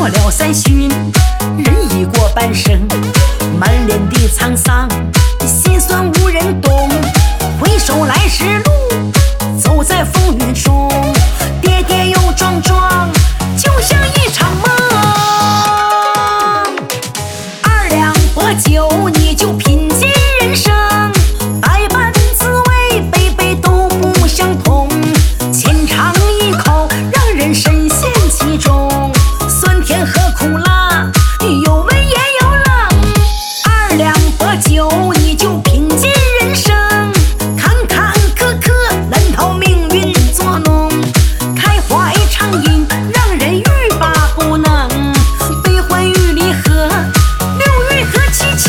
过了三旬，人已过半生，满脸的沧桑，心酸无人懂。回首来时路，走在风雨中，跌跌又撞撞，就像一场梦。2两薄酒，你就品尽人生，百般滋味，杯杯都不相同。浅尝一口，让人深陷其中，酸甜和苦辣，有温也有冷。2两薄酒，你就品尽人生，坎坎坷坷，难逃命运作弄。开怀畅饮，让人欲罢不能，悲欢欲离合，六欲和七情。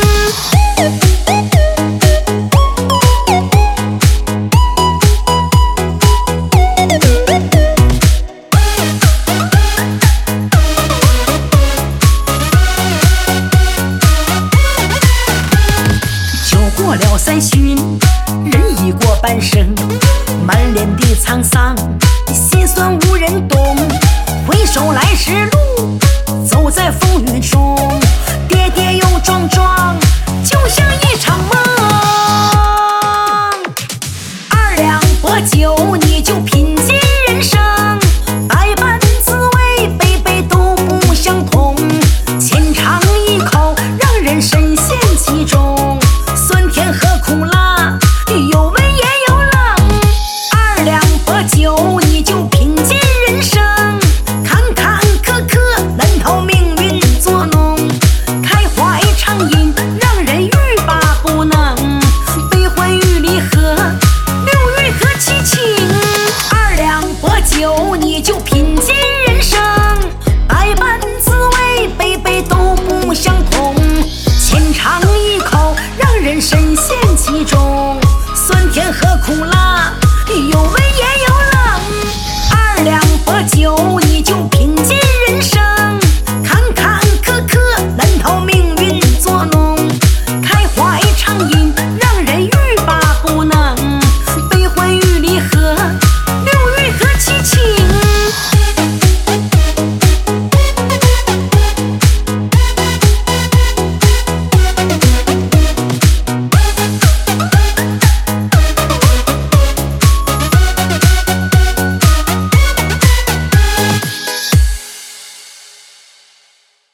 酒过了三旬，人已过半生，满脸的沧桑，心酸无人懂。回首来时路，走在风雨中，跌跌又撞撞，就像一场梦。2两薄酒，你就